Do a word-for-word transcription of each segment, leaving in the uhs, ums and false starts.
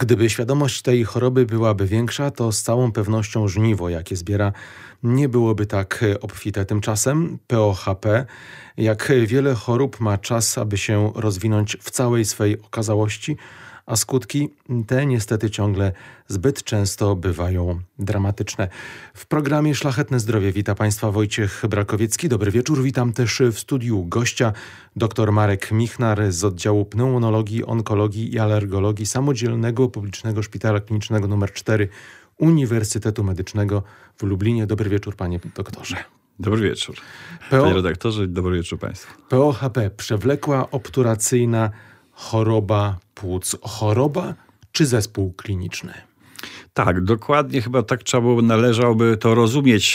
Gdyby świadomość tej choroby byłaby większa, to z całą pewnością żniwo, jakie zbiera, nie byłoby tak obfite. Tymczasem P O H P, jak wiele chorób, ma czas, aby się rozwinąć w całej swej okazałości, a skutki te niestety ciągle zbyt często bywają dramatyczne. W programie Szlachetne Zdrowie wita Państwa Wojciech Brakowiecki. Dobry wieczór. Witam też w studiu gościa dr Marek Michnar z oddziału pneumonologii, onkologii i alergologii Samodzielnego Publicznego Szpitala Klinicznego nr cztery Uniwersytetu Medycznego w Lublinie. Dobry wieczór, panie doktorze. Dobry wieczór, P O... panie redaktorze. Dobry wieczór państwu. P O H P, przewlekła obturacyjna choroba płuc. Choroba czy zespół kliniczny? Tak, dokładnie chyba tak trzeba było, należałoby to rozumieć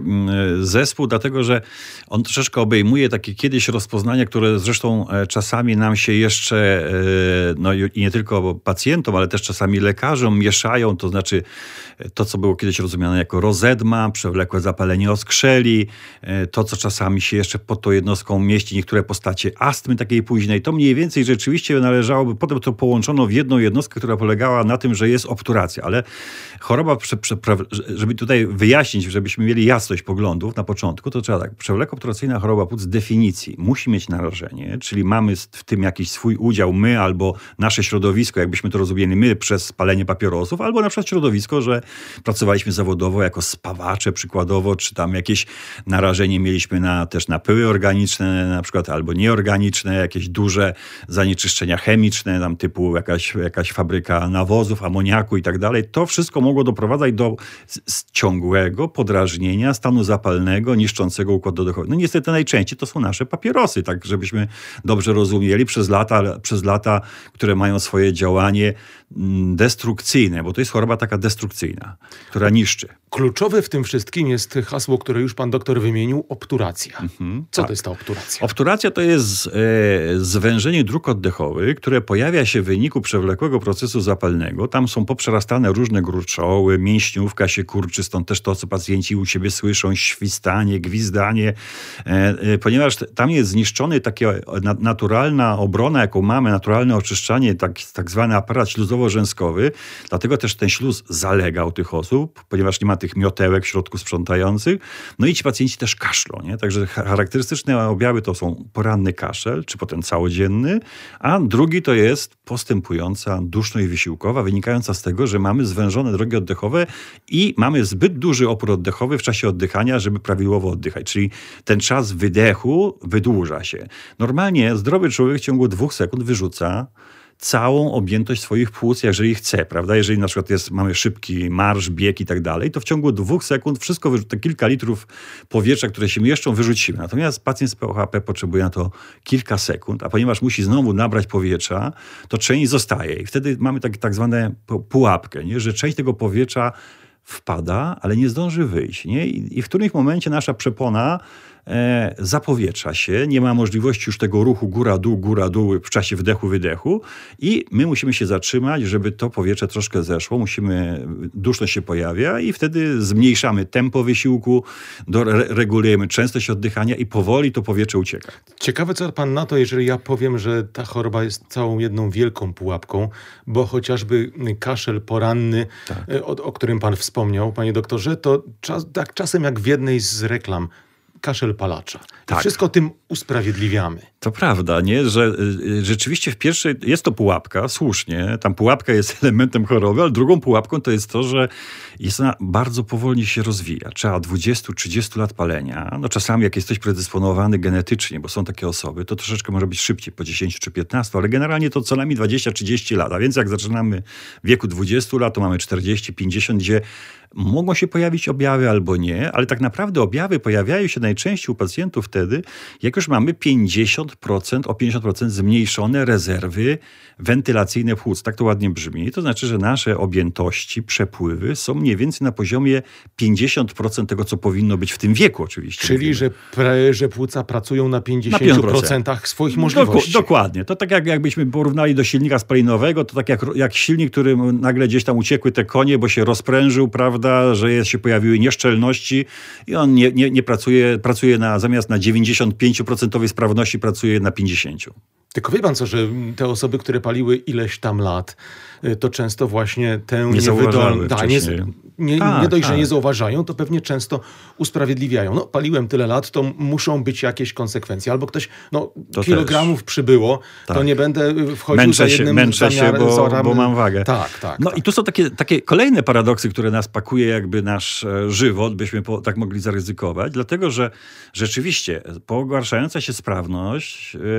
zespół, dlatego że on troszeczkę obejmuje takie kiedyś rozpoznania, które zresztą czasami nam się jeszcze, no i nie tylko pacjentom, ale też czasami lekarzom mieszają, to znaczy to, co było kiedyś rozumiane jako rozedma, przewlekłe zapalenie oskrzeli, to, co czasami się jeszcze pod tą jednostką mieści, niektóre postacie astmy takiej późnej, to mniej więcej rzeczywiście należałoby, potem to połączono w jedną jednostkę, która polegała na tym, że jest obturacja, ale choroba, żeby tutaj wyjaśnić, żebyśmy mieli jasność poglądów na początku, to trzeba tak, przewlekła obturacyjna choroba płuc z definicji musi mieć narażenie, czyli mamy w tym jakiś swój udział my albo nasze środowisko, jakbyśmy to rozumieli my przez palenie papierosów, albo na przykład środowisko, że pracowaliśmy zawodowo jako spawacze przykładowo, czy tam jakieś narażenie mieliśmy na, też na pyły organiczne na przykład, albo nieorganiczne, jakieś duże zanieczyszczenia chemiczne, tam typu jakaś, jakaś fabryka nawozów, amoniaku i tak dalej. To wszystko mogło doprowadzać do ciągłego podrażnienia stanu zapalnego, niszczącego układ oddechowy. No niestety najczęściej to są nasze papierosy, tak żebyśmy dobrze rozumieli, przez lata, przez lata, które mają swoje działanie destrukcyjne, bo to jest choroba taka destrukcyjna, która niszczy. Kluczowe w tym wszystkim jest hasło, które już pan doktor wymienił, obturacja. Mhm, Co tak. to jest ta obturacja? Obturacja to jest e, zwężenie dróg oddechowych, które pojawia się w wyniku przewlekłego procesu zapalnego. Tam są poprzerastane różne gruczoły, mięśniówka się kurczy, stąd też to, co pacjenci u siebie słyszą, świstanie, gwizdanie, e, e, ponieważ tam jest zniszczony taka na, naturalna obrona, jaką mamy, naturalne oczyszczanie, tak, tak zwany aparat śluzowo-rzęskowy. Dlatego też ten śluz zalega u tych osób, ponieważ nie ma tych miotełek w środku sprzątających. No i ci pacjenci też kaszlą, nie? Także charakterystyczne objawy to są poranny kaszel, czy potem całodzienny, a drugi to jest postępująca duszność wysiłkowa, wynikająca z tego, że mamy zwężone drogi oddechowe i mamy zbyt duży opór oddechowy w czasie oddychania, żeby prawidłowo oddychać. Czyli ten czas wydechu wydłuża się. Normalnie zdrowy człowiek w ciągu dwóch sekund wyrzuca całą objętość swoich płuc, jeżeli chce, prawda? Jeżeli na przykład jest, mamy szybki marsz, bieg i tak dalej, to w ciągu dwóch sekund wszystko, te kilka litrów powietrza, które się mieszczą, wyrzucimy. Natomiast pacjent z P O H P potrzebuje na to kilka sekund, a ponieważ musi znowu nabrać powietrza, to część zostaje. I wtedy mamy tak, tak zwane pułapkę, nie? Że część tego powietrza wpada, ale nie zdąży wyjść. Nie? I, i w którymś momencie nasza przepona e, zapowietrza się, nie ma możliwości już tego ruchu góra-dół, góra-dół w czasie wdechu-wydechu i my musimy się zatrzymać, żeby to powietrze troszkę zeszło, musimy, duszność się pojawia i wtedy zmniejszamy tempo wysiłku, do, re, regulujemy częstość oddychania i powoli to powietrze ucieka. Ciekawe, co pan na to, jeżeli ja powiem, że ta choroba jest całą jedną wielką pułapką, bo chociażby kaszel poranny, tak. o, o którym pan wspomniał, panie doktorze, to czas, tak czasem jak w jednej z reklam, kaszel palacza. Tak. I wszystko tym usprawiedliwiamy. To prawda, nie? Że y, rzeczywiście w pierwszej jest to pułapka, słusznie. Tam pułapka jest elementem choroby, ale drugą pułapką to jest to, że jest ona bardzo powolnie się rozwija. Trzeba dwadzieścia trzydzieści lat palenia. No czasami jak jesteś predysponowany genetycznie, bo są takie osoby, to troszeczkę może być szybciej, po dziesięć czy piętnaście, ale generalnie to co najmniej dwadzieścia trzydzieści lat. A więc jak zaczynamy w wieku dwudziestu lat, to mamy czterdzieści pięćdziesiąt, gdzie mogą się pojawić objawy albo nie, ale tak naprawdę objawy pojawiają się najczęściej u pacjentów wtedy, jak już mamy pięćdziesiąt procent, o pięćdziesiąt procent zmniejszone rezerwy wentylacyjne płuc. Tak to ładnie brzmi. To znaczy, że nasze objętości, przepływy są mniej więcej na poziomie pięćdziesiąt procent tego, co powinno być w tym wieku oczywiście. Czyli, że, pre, że płuca pracują na pięćdziesiąt procent swoich możliwości. Dok- dokładnie. To tak jak, jakbyśmy porównali do silnika spalinowego, to tak jak, jak silnik, którym nagle gdzieś tam uciekły te konie, bo się rozprężył, prawda, że jest, się pojawiły nieszczelności i on nie, nie, nie pracuje, pracuje na, zamiast na dziewięćdziesiąt pięć procent sprawności, pracuje na pięćdziesiąt procent. Tylko wie pan co, że te osoby, które paliły ileś tam lat, to często właśnie tę nie niewydolność... Ta, nie, nie, tak, nie dość, tak. że nie zauważają, to pewnie często usprawiedliwiają. No paliłem tyle lat, to muszą być jakieś konsekwencje. Albo ktoś, no to kilogramów też przybyło, tak. to nie będę wchodził męczę za jednym się, Męczę się, bo, zamiarem, bo mam wagę. Tak, tak. No tak. i tu są takie, takie kolejne paradoksy, które nas pakuje jakby nasz żywot, byśmy po, tak mogli zaryzykować, dlatego, że rzeczywiście pogarszająca się sprawność yy,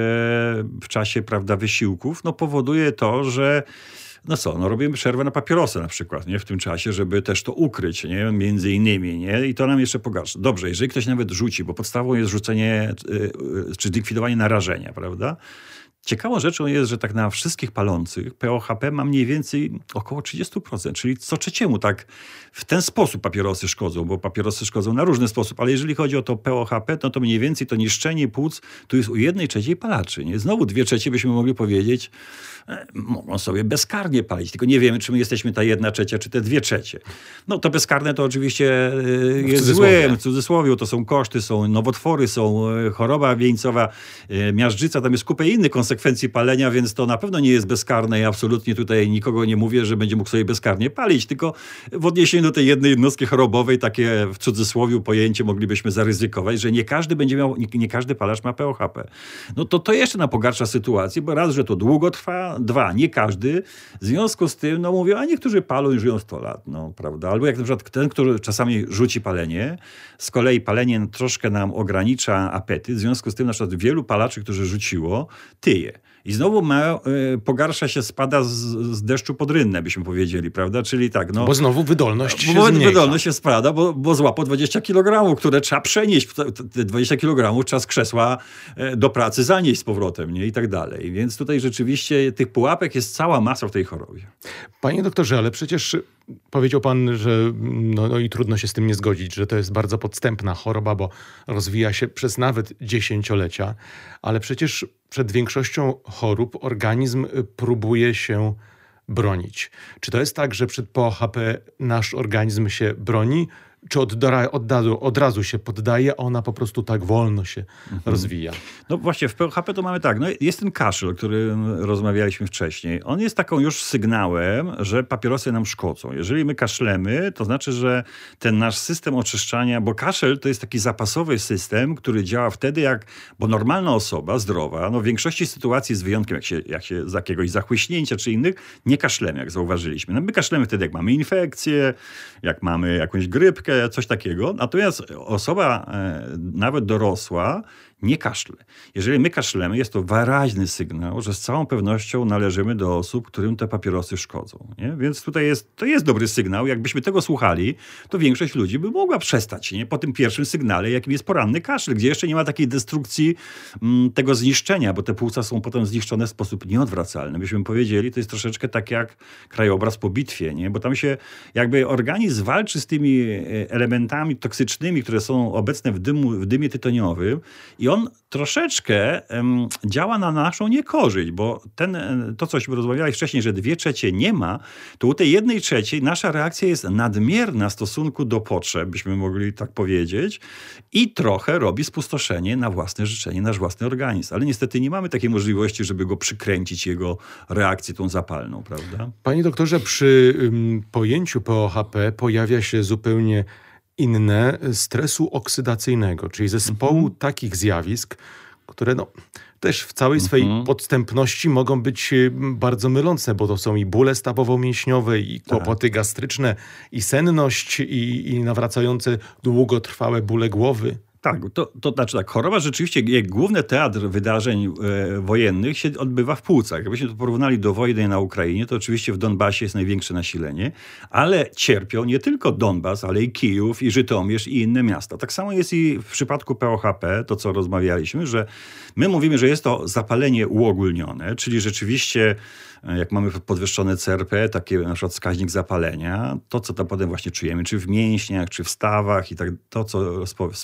w czasie, prawda, wysiłków, no powoduje to, że no co, no robimy przerwę na papierosy na przykład, nie? W tym czasie, żeby też to ukryć, nie? Między innymi, nie? I to nam jeszcze pogarsza. Dobrze, jeżeli ktoś nawet rzuci, bo podstawą jest rzucenie, yy, czy zlikwidowanie narażenia, prawda? Ciekawą rzeczą jest, że tak na wszystkich palących P O H P ma mniej więcej około trzydzieści procent, czyli co trzeciemu tak w ten sposób papierosy szkodzą, bo papierosy szkodzą na różny sposób, ale jeżeli chodzi o to P O H P, no to mniej więcej to niszczenie płuc tu jest u jednej trzeciej palaczy. Nie? Znowu dwie trzecie byśmy mogli powiedzieć, e, mogą sobie bezkarnie palić, tylko nie wiemy, czy my jesteśmy ta jedna trzecia, czy te dwie trzecie. No to bezkarne to oczywiście e, jest złe, w cudzysłowie, to są koszty, są nowotwory, są e, choroba wieńcowa, e, miażdżyca, tam jest kupę innych konsekwencji palenia, więc to na pewno nie jest bezkarne i absolutnie tutaj nikogo nie mówię, że będzie mógł sobie bezkarnie palić, tylko w odniesieniu do tej jednej jednostki chorobowej takie w cudzysłowie pojęcie moglibyśmy zaryzykować, że nie każdy będzie miał, nie, nie każdy palacz ma P O H P. No to to jeszcze nam pogarsza sytuację, bo raz, że to długo trwa, dwa, nie każdy. W związku z tym, no mówię, a niektórzy palą i żyją sto lat, no prawda. Albo jak na przykład ten, który czasami rzuci palenie, z kolei palenie troszkę nam ogranicza apetyt, w związku z tym na przykład wielu palaczy, którzy rzuciło, tyje. I znowu ma, y, pogarsza się, spada z, z deszczu pod rynnę, byśmy powiedzieli, prawda? Czyli tak, no... Bo znowu wydolność się bo zmniejsza. Wydolność się spada, bo, bo złapał dwadzieścia kilogramów, które trzeba przenieść. Te dwadzieścia kilogramów trzeba z krzesła do pracy zanieść z powrotem, nie? I tak dalej. Więc tutaj rzeczywiście tych pułapek jest cała masa w tej chorobie. Panie doktorze, ale przecież powiedział pan, że no, no i trudno się z tym nie zgodzić, że to jest bardzo podstępna choroba, bo rozwija się przez nawet dziesięciolecia, ale przecież przed większością chorób organizm próbuje się bronić. Czy to jest tak, że przed P O H P nasz organizm się broni, czy od, od, od razu się poddaje, a ona po prostu tak wolno się mhm. rozwija? No właśnie, w P O H P to mamy tak, no jest ten kaszel, o którym rozmawialiśmy wcześniej. On jest taką już sygnałem, że papierosy nam szkodzą. Jeżeli my kaszlemy, to znaczy, że ten nasz system oczyszczania, bo kaszel to jest taki zapasowy system, który działa wtedy jak, bo normalna osoba, zdrowa, no w większości sytuacji z wyjątkiem jak się, jak się z jakiegoś zachłyśnięcia czy innych, nie kaszlemy, jak zauważyliśmy. No my kaszlemy wtedy, jak mamy infekcję, jak mamy jakąś grypkę, coś takiego. Natomiast osoba e, nawet dorosła nie kaszle. Jeżeli my kaszlemy, jest to wyraźny sygnał, że z całą pewnością należymy do osób, którym te papierosy szkodzą. Nie? Więc tutaj jest, to jest dobry sygnał. Jakbyśmy tego słuchali, to większość ludzi by mogła przestać, nie? Po tym pierwszym sygnale, jakim jest poranny kaszel, gdzie jeszcze nie ma takiej destrukcji m, tego zniszczenia, bo te płuca są potem zniszczone w sposób nieodwracalny. Byśmy powiedzieli, to jest troszeczkę tak jak krajobraz po bitwie, nie? Bo tam się jakby organizm walczy z tymi elementami toksycznymi, które są obecne w, dymu, w dymie tytoniowym i on troszeczkę um, działa na naszą niekorzyść, bo ten, to, cośmy rozmawiali wcześniej, że dwie trzecie nie ma, to u tej jednej trzeciej nasza reakcja jest nadmierna w stosunku do potrzeb, byśmy mogli tak powiedzieć, i trochę robi spustoszenie na własne życzenie, nasz własny organizm. Ale niestety nie mamy takiej możliwości, żeby go przykręcić, jego reakcję tą zapalną, prawda? Panie doktorze, przy um, pojęciu P O H P pojawia się zupełnie inne stresu oksydacyjnego, czyli zespołu mhm. takich zjawisk, które no, też w całej swojej mhm. podstępności mogą być bardzo mylące, bo to są i bóle stawowo-mięśniowe, i kłopoty tak. gastryczne, i senność, i, i nawracające długotrwałe bóle głowy. Tak, to, to znaczy tak, choroba rzeczywiście, jak główny teatr wydarzeń e, wojennych się odbywa w płucach. Jakbyśmy to porównali do wojny na Ukrainie, to oczywiście w Donbasie jest największe nasilenie, ale cierpią nie tylko Donbas, ale i Kijów, i Żytomierz, i inne miasta. Tak samo jest i w przypadku P O H P, to co rozmawialiśmy, że my mówimy, że jest to zapalenie uogólnione, czyli rzeczywiście jak mamy podwyższone C R P, taki na przykład wskaźnik zapalenia, to co tam potem właśnie czujemy, czy w mięśniach, czy w stawach i tak, to co wspominaliśmy,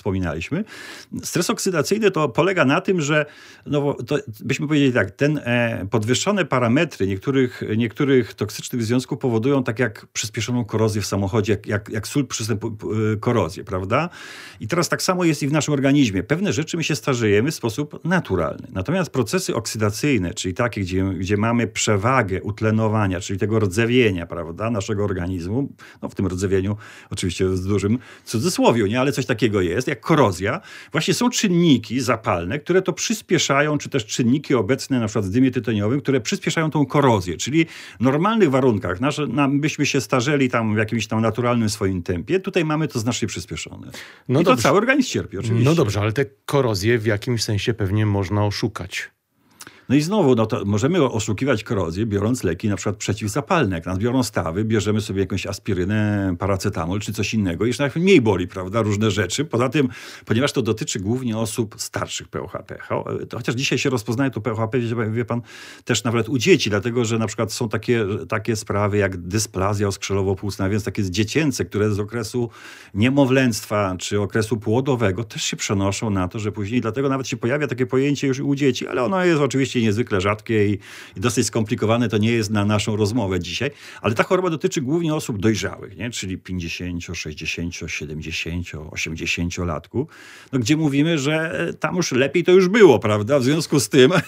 rozmawialiśmy. Stres oksydacyjny to polega na tym, że no, to byśmy powiedzieli tak, ten e, podwyższone parametry niektórych, niektórych toksycznych związków powodują tak jak przyspieszoną korozję w samochodzie, jak, jak, jak sól przystępuje korozję, prawda? I teraz tak samo jest i w naszym organizmie. Pewne rzeczy my się starzejemy w sposób naturalny. Natomiast procesy oksydacyjne, czyli takie, gdzie, gdzie mamy przewagę utlenowania, czyli tego rdzewienia, prawda, naszego organizmu, no w tym rdzewieniu oczywiście z dużym cudzysłowiu, nie? Ale coś takiego jest, jak korozja. Właśnie są czynniki zapalne, które to przyspieszają, czy też czynniki obecne na przykład w dymie tytoniowym, które przyspieszają tą korozję. Czyli w normalnych warunkach, nasze, nam, byśmy się starzeli tam w jakimś tam naturalnym swoim tempie, tutaj mamy to znacznie przyspieszone. No I dobrze. To cały organizm cierpi oczywiście. No dobrze, ale te korozje w jakimś sensie pewnie można oszukać. No i znowu, no to możemy oszukiwać korozję, biorąc leki na przykład przeciwzapalne. Jak nas biorą stawy, bierzemy sobie jakąś aspirynę, paracetamol czy coś innego i już nawet mniej boli, prawda, różne rzeczy. Poza tym, ponieważ to dotyczy głównie osób starszych P O H P, to chociaż dzisiaj się rozpoznaje to P O H P, wie pan, też nawet u dzieci, dlatego że na przykład są takie, takie sprawy jak dysplazja oskrzelowo-płucna, więc takie dziecięce, które z okresu niemowlęctwa czy okresu płodowego też się przenoszą na to, że później, dlatego nawet się pojawia takie pojęcie już u dzieci, ale ono jest oczywiście niezwykle rzadkie i, i dosyć skomplikowane, to nie jest na naszą rozmowę dzisiaj, ale ta choroba dotyczy głównie osób dojrzałych, nie? Czyli pięćdziesięcio, sześćdziesięcio, siedemdziesięcio, osiemdziesięciolatków, no, gdzie mówimy, że tam już lepiej to już było, prawda? W związku z tym,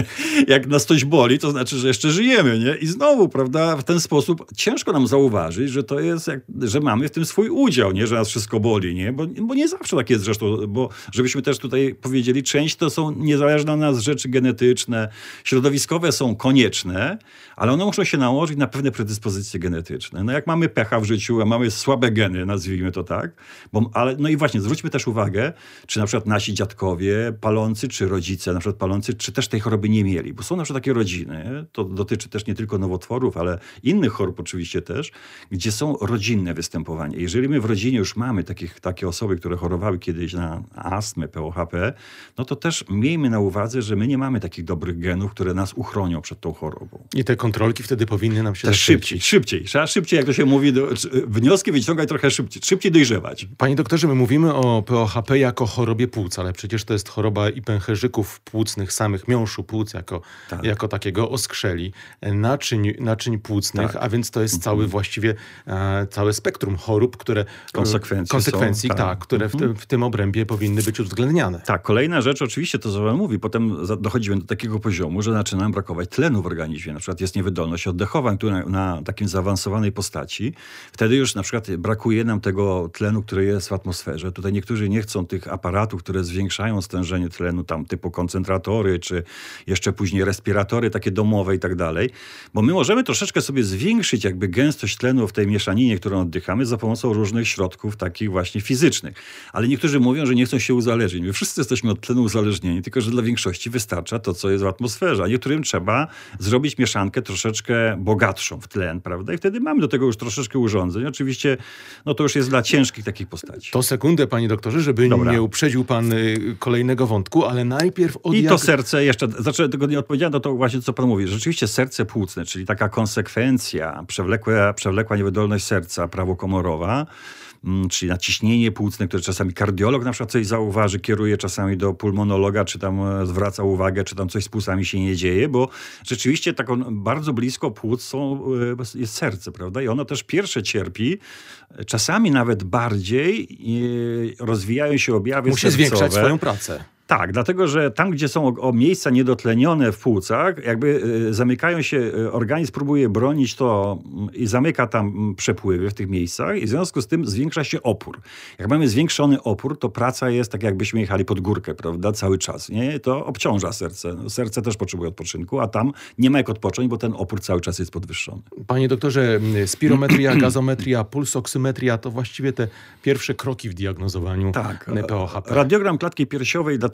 jak nas coś boli, to znaczy, że jeszcze żyjemy, nie? I znowu, prawda, w ten sposób ciężko nam zauważyć, że to jest, jak, że mamy w tym swój udział, nie? Że nas wszystko boli, nie? Bo, bo nie zawsze tak jest zresztą, bo żebyśmy też tutaj powiedzieli, część to są niezależne od nas rzeczy genetyczne, środowiskowe są konieczne, ale one muszą się nałożyć na pewne predyspozycje genetyczne. No jak mamy pecha w życiu, a mamy słabe geny, nazwijmy to tak, bo, ale no i właśnie zwróćmy też uwagę, czy na przykład nasi dziadkowie palący, czy rodzice na przykład palący, czy też tej choroby nie mieli, bo są na przykład takie rodziny, to dotyczy też nie tylko nowotworów, ale innych chorób oczywiście też, gdzie są rodzinne występowania. Jeżeli my w rodzinie już mamy takich, takie osoby, które chorowały kiedyś na astmę, P O H P, no to też miejmy na uwadze, że my nie mamy takich dobrych genów, które nas uchronią przed tą chorobą. I te kontrolki wtedy powinny nam się... Też szybciej, szybciej. Trzeba szybciej, jak to się mówi, do, wnioski wyciągać trochę szybciej, szybciej dojrzewać. Panie doktorze, my mówimy o P O H P jako chorobie płuc, ale przecież to jest choroba i pęcherzyków płucnych, samych miąższu płuc, jako, tak. jako takiego oskrzeli, naczyń, naczyń płucnych, tak. a więc to jest mhm. cały właściwie, e, całe spektrum chorób, które... Konsekwencje Konsekwencji, są, tak, tak. które mhm. w, w tym obrębie powinny być uwzględniane. Tak, kolejna rzecz, oczywiście to, co pan mówi, potem dochodzimy do takiego poziomu, że zaczyna nam brakować tlenu w organizmie. Na przykład jest niewydolność oddechowa, która na, na takim zaawansowanej postaci. Wtedy już na przykład brakuje nam tego tlenu, który jest w atmosferze. Tutaj niektórzy nie chcą tych aparatów, które zwiększają stężenie tlenu, tam typu koncentratory, czy jeszcze później respiratory takie domowe i tak dalej. Bo my możemy troszeczkę sobie zwiększyć jakby gęstość tlenu w tej mieszaninie, którą oddychamy za pomocą różnych środków takich właśnie fizycznych. Ale niektórzy mówią, że nie chcą się uzależnić. My wszyscy jesteśmy od tlenu uzależnieni, tylko że dla większości wystarcza to, co jest w atmosferze. A niektórym trzeba zrobić mieszankę troszeczkę bogatszą w tlen, prawda? I wtedy mamy do tego już troszeczkę urządzeń. Oczywiście, no to już jest dla ciężkich takich postaci. To sekundę, panie doktorze, żeby Dobra. nie uprzedził pan y, kolejnego wątku, ale najpierw od I jak... to serce jeszcze, znaczy tego nie odpowiedziałem, no to właśnie co pan mówi. Rzeczywiście serce płucne, czyli taka konsekwencja, przewlekła, przewlekła niewydolność serca prawokomorowa, czyli naciśnienie płucne, które czasami kardiolog na przykład coś zauważy, kieruje czasami do pulmonologa, czy tam zwraca uwagę, czy tam coś z płucami się nie dzieje, bo rzeczywiście taką bardzo blisko płuc są, jest serce, prawda? I ono też pierwsze cierpi, czasami nawet bardziej rozwijają się objawy Musi sercowe. zwiększać swoją pracę. Tak, dlatego, że tam, gdzie są o, o miejsca niedotlenione w płucach, jakby y, zamykają się, y, organizm próbuje bronić to y, i zamyka tam y, przepływy w tych miejscach i w związku z tym zwiększa się opór. Jak mamy zwiększony opór, to praca jest tak, jakbyśmy jechali pod górkę, prawda, cały czas, nie? To obciąża serce. No, serce też potrzebuje odpoczynku, a tam nie ma jak odpocząć, bo ten opór cały czas jest podwyższony. Panie doktorze, spirometria, gazometria, pulsoksymetria to właściwie te pierwsze kroki w diagnozowaniu tak, P O H P. Radiogram klatki piersiowej, dlatego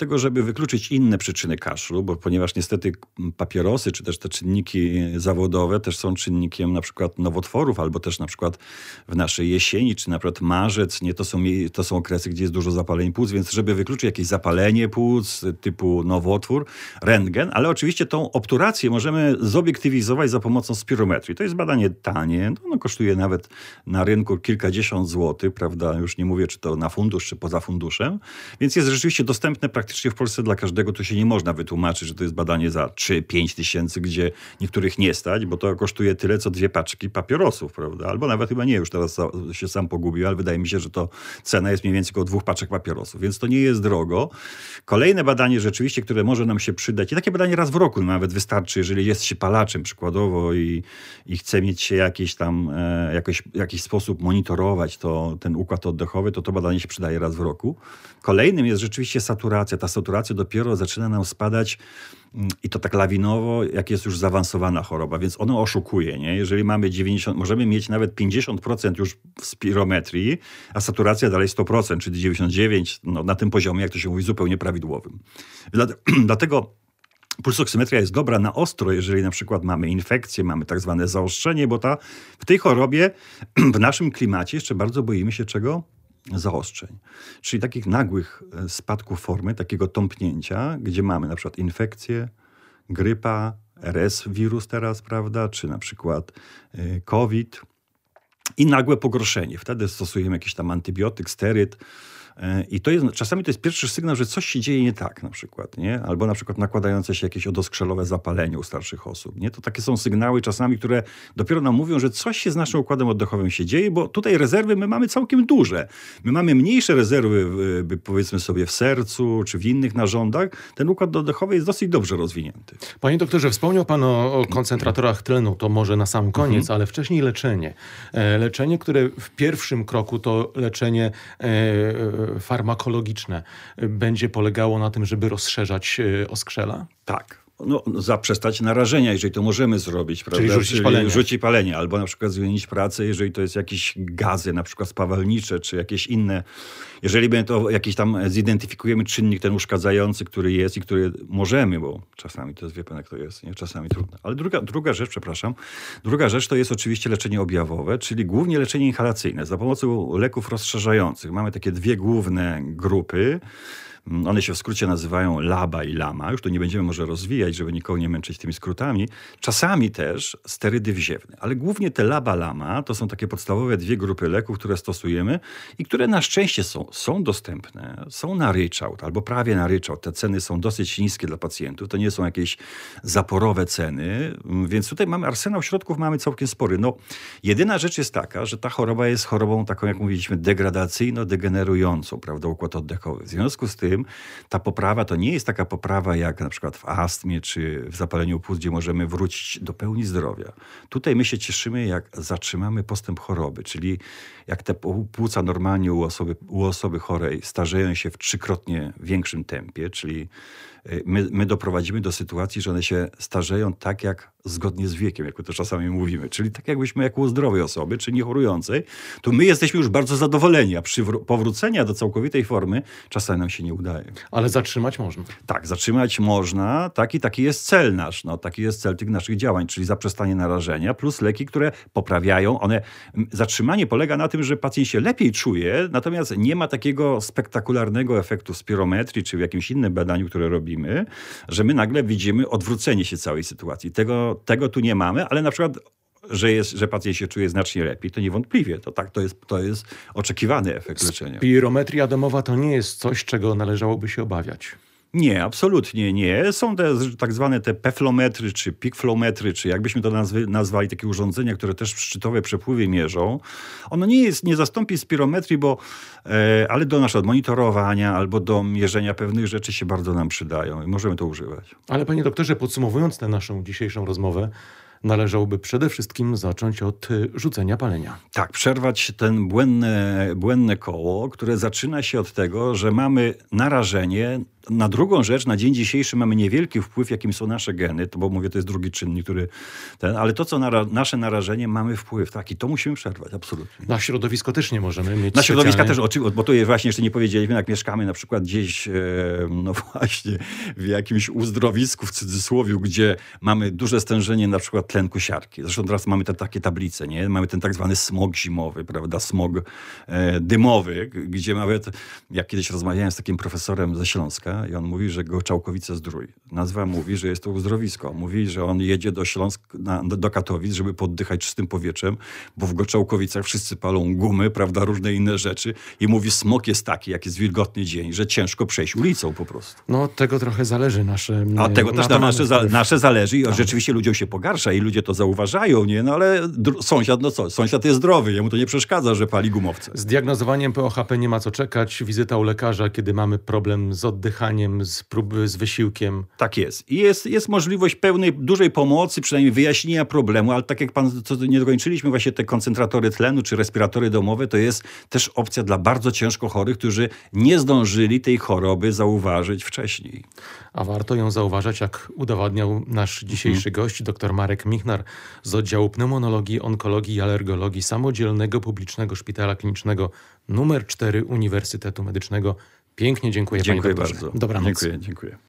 tego, żeby wykluczyć inne przyczyny kaszlu, bo ponieważ niestety papierosy, czy też te czynniki zawodowe też są czynnikiem na przykład nowotworów, albo też na przykład w naszej jesieni, czy na przykład marzec, nie, to są, to są okresy, gdzie jest dużo zapaleń płuc, więc żeby wykluczyć jakieś zapalenie płuc typu nowotwór, rentgen, ale oczywiście tą obturację możemy zobiektywizować za pomocą spirometrii. To jest badanie tanie, no, ono kosztuje nawet na rynku kilkadziesiąt złotych, prawda, już nie mówię, czy to na fundusz, czy poza funduszem, więc jest rzeczywiście dostępne praktycznie w Polsce dla każdego. Tu się nie można wytłumaczyć, że to jest badanie za trzy pięć tysięcy, gdzie niektórych nie stać, bo to kosztuje tyle, co dwie paczki papierosów, prawda? Albo nawet chyba nie, już teraz się sam pogubił, ale wydaje mi się, że to cena jest mniej więcej około dwóch paczek papierosów, więc to nie jest drogo. Kolejne badanie rzeczywiście, które może nam się przydać, i takie badanie raz w roku nawet wystarczy, jeżeli jest się palaczem przykładowo i, i chce mieć się jakiś tam, e, jakoś, jakiś sposób monitorować to, ten układ oddechowy, to to badanie się przydaje raz w roku. Kolejnym jest rzeczywiście saturacja. Ta saturacja dopiero zaczyna nam spadać i to tak lawinowo, jak jest już zaawansowana choroba, więc ono oszukuje, nie? Jeżeli mamy dziewięćdziesiąt, możemy mieć nawet pięćdziesiąt procent już w spirometrii, a saturacja dalej sto procent, czyli dziewięćdziesiąt dziewięć procent, no, na tym poziomie, jak to się mówi, zupełnie prawidłowym. Dlatego pulsoksymetria jest dobra na ostro, jeżeli na przykład mamy infekcję, mamy tak zwane zaostrzenie, bo ta, w tej chorobie, w naszym klimacie jeszcze bardzo boimy się czego? Zaostrzeń. Czyli takich nagłych spadków formy, takiego tąpnięcia, gdzie mamy na przykład infekcję, grypa, R S wirus teraz, prawda, czy na przykład COVID i nagłe pogorszenie. Wtedy stosujemy jakiś tam antybiotyk, steryd. I to jest, czasami to jest pierwszy sygnał, że coś się dzieje nie tak na przykład, nie? Albo na przykład nakładające się jakieś odoskrzelowe zapalenie u starszych osób, nie? To takie są sygnały czasami, które dopiero nam mówią, że coś się z naszym układem oddechowym się dzieje, bo tutaj rezerwy my mamy całkiem duże. My mamy mniejsze rezerwy, w, powiedzmy sobie, w sercu czy w innych narządach. Ten układ oddechowy jest dosyć dobrze rozwinięty. Panie doktorze, wspomniał pan o, o koncentratorach tlenu, to może na sam koniec, mhm. ale wcześniej leczenie. E, leczenie, które w pierwszym kroku to leczenie e, farmakologiczne będzie polegało na tym, żeby rozszerzać oskrzela? Tak. No, zaprzestać narażenia, jeżeli to możemy zrobić, prawda? Czyli rzucić Czyli palenie. Rzucić palenie, albo na przykład zmienić pracę, jeżeli to jest jakieś gazy, na przykład spawalnicze, czy jakieś inne. Jeżeli my to jakiś tam zidentyfikujemy czynnik ten uszkadzający, który jest i który możemy, bo czasami to jest, wie pan jak to jest, nie? Czasami trudno. Ale druga, druga rzecz, przepraszam, druga rzecz to jest oczywiście leczenie objawowe, czyli głównie leczenie inhalacyjne za pomocą leków rozszerzających. Mamy takie dwie główne grupy. One się w skrócie nazywają LABA i LAMA. Już to nie będziemy może rozwijać, żeby nikogo nie męczyć tymi skrótami. Czasami też sterydy wziewne. Ale głównie te LABA, LAMA to są takie podstawowe dwie grupy leków, które stosujemy i które na szczęście są, są dostępne. Są na ryczałt albo prawie na ryczałt. Te ceny są dosyć niskie dla pacjentów. To nie są jakieś zaporowe ceny. Więc tutaj mamy arsenał środków, mamy całkiem spory. No, jedyna rzecz jest taka, że ta choroba jest chorobą taką, jak mówiliśmy, degradacyjno-degenerującą, prawda, układ oddechowy. W związku z tym ta poprawa to nie jest taka poprawa jak na przykład w astmie czy w zapaleniu płuc, gdzie możemy wrócić do pełni zdrowia. Tutaj my się cieszymy, jak zatrzymamy postęp choroby, czyli jak te płuca normalnie u osoby, u osoby chorej starzeją się w trzykrotnie większym tempie, czyli my, my doprowadzimy do sytuacji, że one się starzeją tak jak zgodnie z wiekiem, jak my to czasami mówimy. Czyli tak jakbyśmy jak u zdrowej osoby, czy niechorującej, to my jesteśmy już bardzo zadowoleni, a przy powrócenia do całkowitej formy czasami nam się nie udaje. Ale zatrzymać można. Tak, zatrzymać można. Taki, taki jest cel nasz. No, taki jest cel tych naszych działań, czyli zaprzestanie narażenia plus leki, które poprawiają. One, zatrzymanie polega na tym, że pacjent się lepiej czuje, natomiast nie ma takiego spektakularnego efektu w spirometrii czy w jakimś innym badaniu, które robimy, że my nagle widzimy odwrócenie się całej sytuacji. Tego Tego tu nie mamy, ale na przykład, że, jest, że pacjent się czuje znacznie lepiej, to niewątpliwie. To tak, to jest, to jest oczekiwany efekt leczenia. Spirometria domowa to nie jest coś, czego należałoby się obawiać. Nie, absolutnie nie. Są te tak zwane te peflometry, czy pikflometry, czy jakbyśmy to nazwy, nazwali, takie urządzenia, które też szczytowe przepływy mierzą. Ono nie jest, nie zastąpi spirometrii, bo, e, ale do naszego monitorowania albo do mierzenia pewnych rzeczy się bardzo nam przydają i możemy to używać. Ale panie doktorze, podsumowując tę naszą dzisiejszą rozmowę, należałoby przede wszystkim zacząć od rzucenia palenia. Tak, przerwać ten błędne, błędne koło, które zaczyna się od tego, że mamy narażenie Na drugą rzecz, na dzień dzisiejszy mamy niewielki wpływ, jakim są nasze geny, to bo mówię, to jest drugi czynnik, który ten, ale to, co nara, nasze narażenie, mamy wpływ, tak, i to musimy przerwać, absolutnie. Na środowisko też nie możemy mieć Na środowiska specjalnie... też, oczywiście, bo to jest właśnie, jeszcze nie powiedzieliśmy, jak mieszkamy na przykład gdzieś, no właśnie, w jakimś uzdrowisku, w cudzysłowie, gdzie mamy duże stężenie na przykład tlenku siarki. Zresztą teraz mamy te takie tablice, nie? Mamy ten tak zwany smog zimowy, prawda, smog e, dymowy, gdzie nawet, jak kiedyś rozmawiałem z takim profesorem ze Śląska i on mówi, że Goczałkowice-Zdrój. Nazwa mówi, że jest to uzdrowisko. Mówi, że on jedzie do Śląsk, na, do Katowic, żeby poddychać czystym powietrzem, bo w Goczałkowicach wszyscy palą gumy, prawda, różne inne rzeczy i mówi, smog jest taki, jak jest wilgotny dzień, że ciężko przejść ulicą po prostu. No od tego trochę zależy nasze... A od tego na też na nasze, za, nasze zależy i tak. Rzeczywiście ludziom się pogarsza i ludzie to zauważają, nie? No ale dr- sąsiad, no co? Sąsiad jest zdrowy, jemu to nie przeszkadza, że pali gumowce. Z diagnozowaniem P O H P nie ma co czekać. Wizyta u lekarza, kiedy mamy problem z oddychaniem, z próby, z wysiłkiem. Tak jest. I jest, jest możliwość pełnej, dużej pomocy, przynajmniej wyjaśnienia problemu, ale tak jak pan, co nie dokończyliśmy, właśnie te koncentratory tlenu czy respiratory domowe, to jest też opcja dla bardzo ciężko chorych, którzy nie zdążyli tej choroby zauważyć wcześniej. A warto ją zauważać, jak udowadniał nasz dzisiejszy hmm. gość, dr Marek Michnar z oddziału pneumonologii, onkologii i alergologii Samodzielnego Publicznego Szpitala Klinicznego numer cztery Uniwersytetu Medycznego. Pięknie dziękuję, dziękuję panie doktorze. bardzo. Dobranoc. Dziękuję, dziękuję.